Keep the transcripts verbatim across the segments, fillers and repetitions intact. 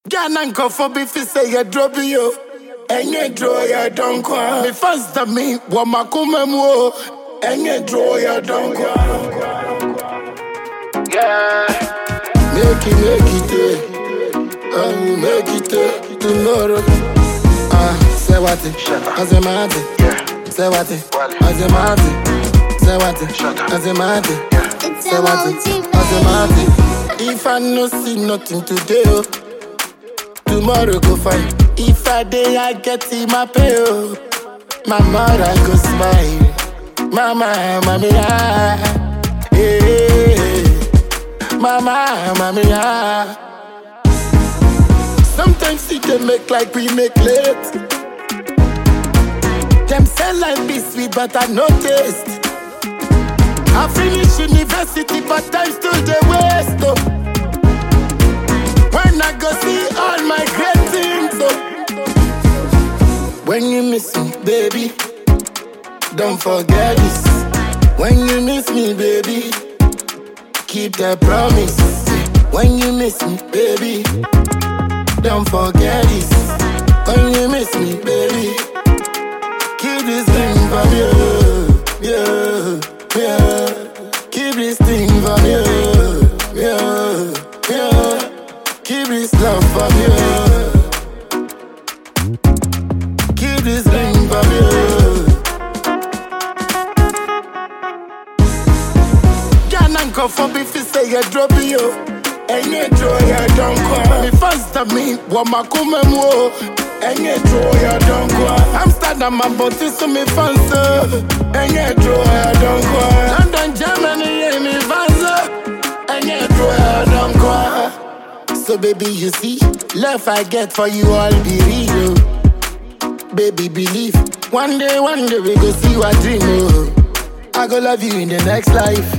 Ghana for beef say you drop you. And you draw your don't cry. Me fast to me, what my come mo. And you draw your don't cry. Yeah. Make it, make it, eh. Oh, make it, eh. Tomorrow. Ah, say what it. As a man. Say what it. As a man. Say what it. As a man. Say what it. As a man. If I no see nothing today, oh, tomorrow go fine. If I day I get in my pay, oh, my mother go smile. Mama, mommy, ah, hey, mama, mommy, ah. Sometimes it they make like we make late. Them say life be sweet, but I no taste. I finish university, but time still the waste, oh. When I go see all my great things, oh. When you miss me, baby, don't forget this. When you miss me, baby, keep that promise. When you miss me, baby, don't forget this. When you miss me, baby, keep this thing from you, yeah, yeah. Keep this thing from you, yeah, yeah. Keep this love from you. Keep this ring from you. Ghana go for beef say you drop you. And you draw your don't cry. Me fast to me, what my come mo. And you draw your don't cry. Amsterdam my body so me fancy. And you draw your don't cry. London, Germany, and me fancy. And you draw your don't cry. So baby, you see, love I get for you all be real. Baby, believe, one day, one day we go see what dream. Oh, I go love you in the next life.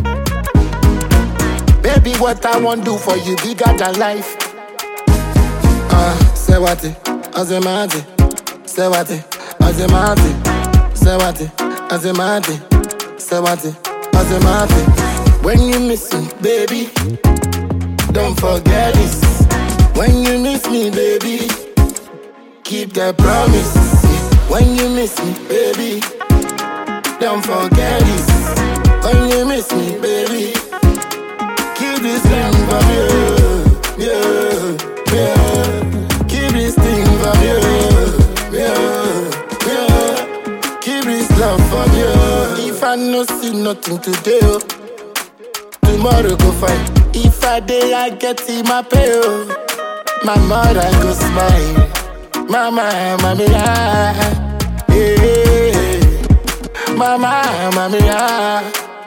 Baby, what I want do for you bigger than life. Ah, uh, say what it, as a man. Say what it, as a man. Say what it, as a man. Say what it, as a man. When you miss me, baby, don't forget this. When you miss me, baby, keep that promise. When you miss me, baby, don't forget this. When you miss me, baby, keep this thing from you, yeah, yeah. Keep this thing from you, yeah, yeah. Keep this love from you. If I no see nothing today, oh, tomorrow go fine. If I day I get in my pay, oh, my mother go smile. Mama, mommy, ah, hey, mama, mommy, ah.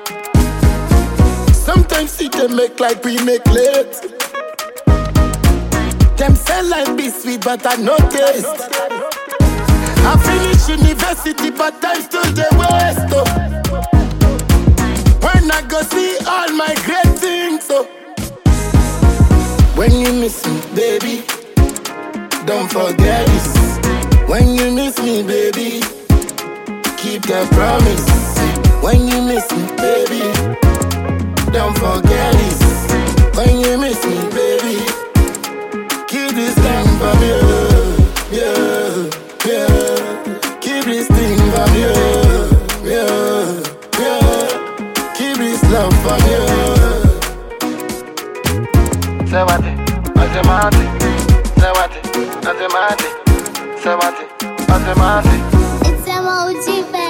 Sometimes it they make like we make late. Them say life be sweet, but I no taste. I finish university, but time still the waste, oh. When I go see all my great things, oh. When you miss me, baby, don't forget this. When you miss me, baby, keep that promise. When you miss me, baby, don't forget this. When you miss me, baby, keep this thing from you, yeah, yeah. Keep this thing from you, yeah, yeah. Keep this love from you. Say what it, I say my thing. Say what it, I say my thing. Say what it, I say my thing. It's M O G, baby.